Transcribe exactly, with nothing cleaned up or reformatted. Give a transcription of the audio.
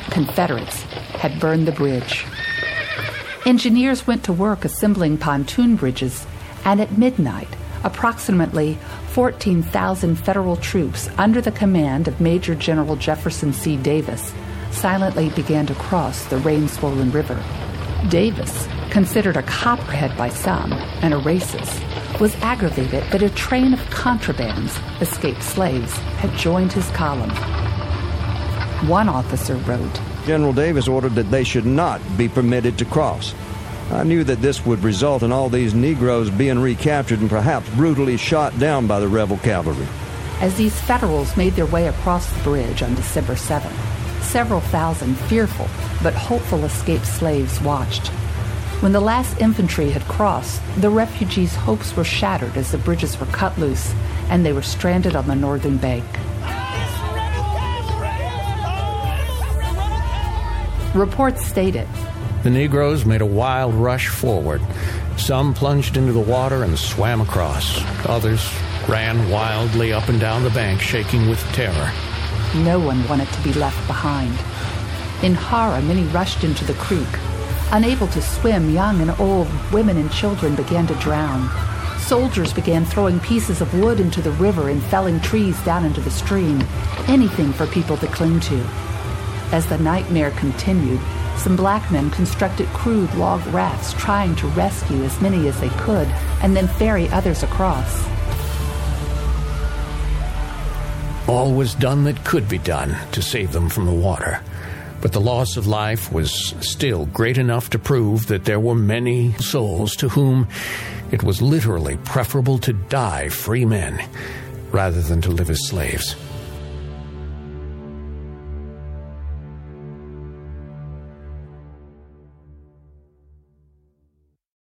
Confederates had burned the bridge. Engineers went to work assembling pontoon bridges, and at midnight, approximately fourteen thousand federal troops under the command of Major General Jefferson C. Davis silently began to cross the rain-swollen river. Davis, considered a copperhead by some and a racist, was aggravated that a train of contrabands, escaped slaves, had joined his column. One officer wrote, General Davis ordered that they should not be permitted to cross. I knew that this would result in all these Negroes being recaptured and perhaps brutally shot down by the rebel cavalry. As these Federals made their way across the bridge on December seventh, several thousand fearful but hopeful escaped slaves watched. When the last infantry had crossed, the refugees' hopes were shattered as the bridges were cut loose and they were stranded on the northern bank. Reports stated, the Negroes made a wild rush forward. Some plunged into the water and swam across. Others ran wildly up and down the bank, shaking with terror. No one wanted to be left behind. In horror, many rushed into the creek. Unable to swim, young and old, women and children began to drown. Soldiers began throwing pieces of wood into the river and felling trees down into the stream, anything for people to cling to. As the nightmare continued, some black men constructed crude log rafts trying to rescue as many as they could and then ferry others across. All was done that could be done to save them from the water. But the loss of life was still great enough to prove that there were many souls to whom it was literally preferable to die free men rather than to live as slaves.